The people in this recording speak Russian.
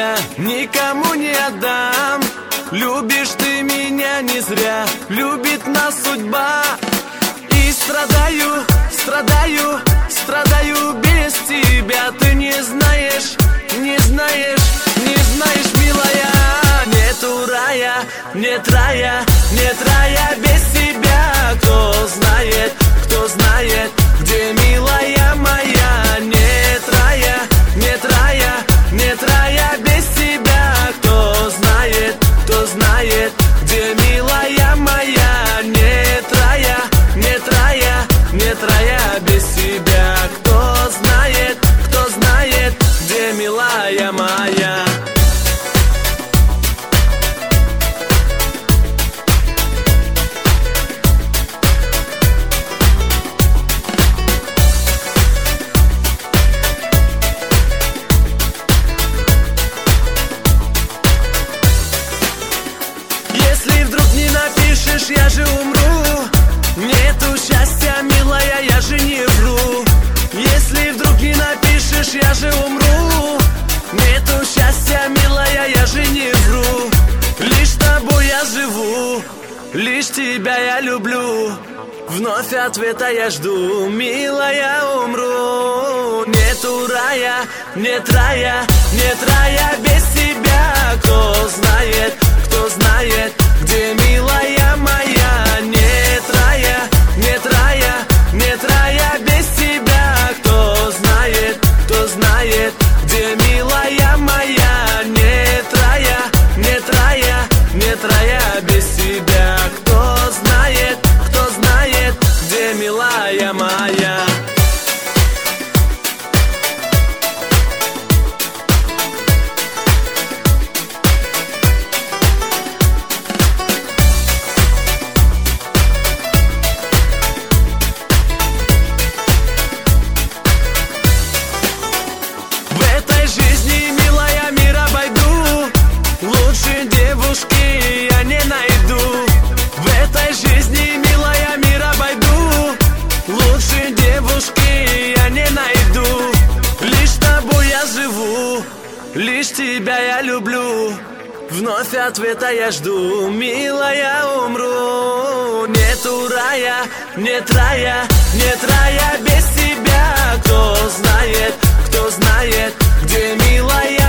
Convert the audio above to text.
милая, никому не отдам. Любишь ты меня не зря, любит нас судьба. И страдаю, страдаю, страдаю без тебя. Ты не знаешь, не знаешь, не знаешь, милая. Нету рая, нет рая, нет рая без тебя. Кто знает, где милая моя. Нет рая, нет рая, нет рая без тебя. Кто знает, где милая моя. Нет рая, нет рая, нет рая без тебя. Кто знает, где милая моя. Я же умру, нету счастья, милая, я же не вру. Если вдруг не напишешь, я же умру. Нету счастья, милая, я же не вру. Лишь с тобой я живу, лишь тебя я люблю. Вновь ответа я жду, милая, умру. Нету рая, нет рая, нет рая без тебя. Кто знает, где милая моя. Нет рая, нет рая, нет рая без тебя. Кто знает, где милая моя. Нет рая, нет рая, нет рая без тебя. Кто знает, где милая моя. Девушки я не найду. В этой жизни, милая, мир обойду. Лучше девушки я не найду. Лишь с тобой я живу, лишь тебя я люблю. Вновь ответа я жду, милая, умру. Нету рая, нет рая, нет рая без тебя. Кто знает, где милая